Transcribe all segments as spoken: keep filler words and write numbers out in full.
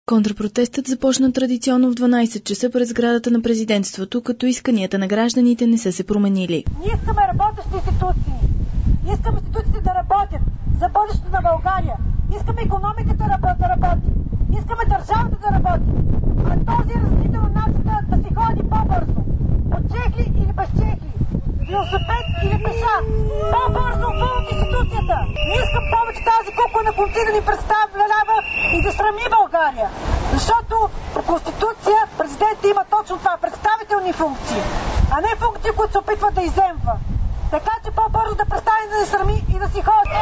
Контрпротестът започна традиционно в дванайсет часа пред сградата на президентството, като исканията на гражданите не са се променили. Ние искаме работещи институции. Искаме институциите да работят за бъдещето на България. Искаме икономиката да работи. Искаме държавата да работи. А този разлител на нацията да си ходи по-бързо. От чехли или без чехли. Велосипед или пеша. По-бързо от институцията. Не искам повече тази кукла на конци да ни представлява и да срами България. Защото по Конституция президентът има точно това. Представителни функции. А не функции, които се опитват да изземва. Така че по-бързо да престане да не срами и да си ходи.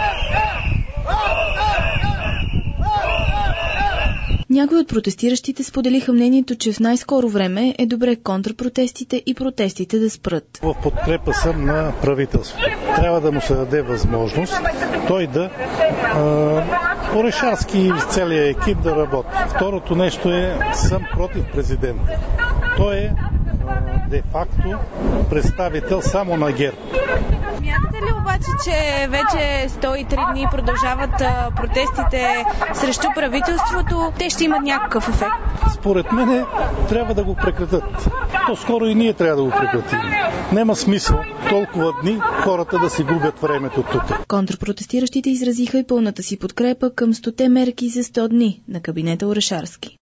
Някои от протестиращите споделиха мнението, че в най-скоро време е добре контрпротестите и протестите да спрат. В подкрепа съм на правителството. Трябва да му се даде възможност той да а, Орешарски и целият екип да работи. Второто нещо е, съм против президента. Той е де-факто представител само на ГЕРБ. Смятате ли обаче, че вече сто и три дни продължават а, протестите срещу правителството? Те ще имат някакъв ефект? Според мен трябва да го прекратят. По-скоро и ние трябва да го прекратим. Нема смисъл толкова дни хората да си губят времето тук. Контрпротестиращите изразиха и пълната си подкрепа към стоте мерки за сто дни на кабинета Орешарски.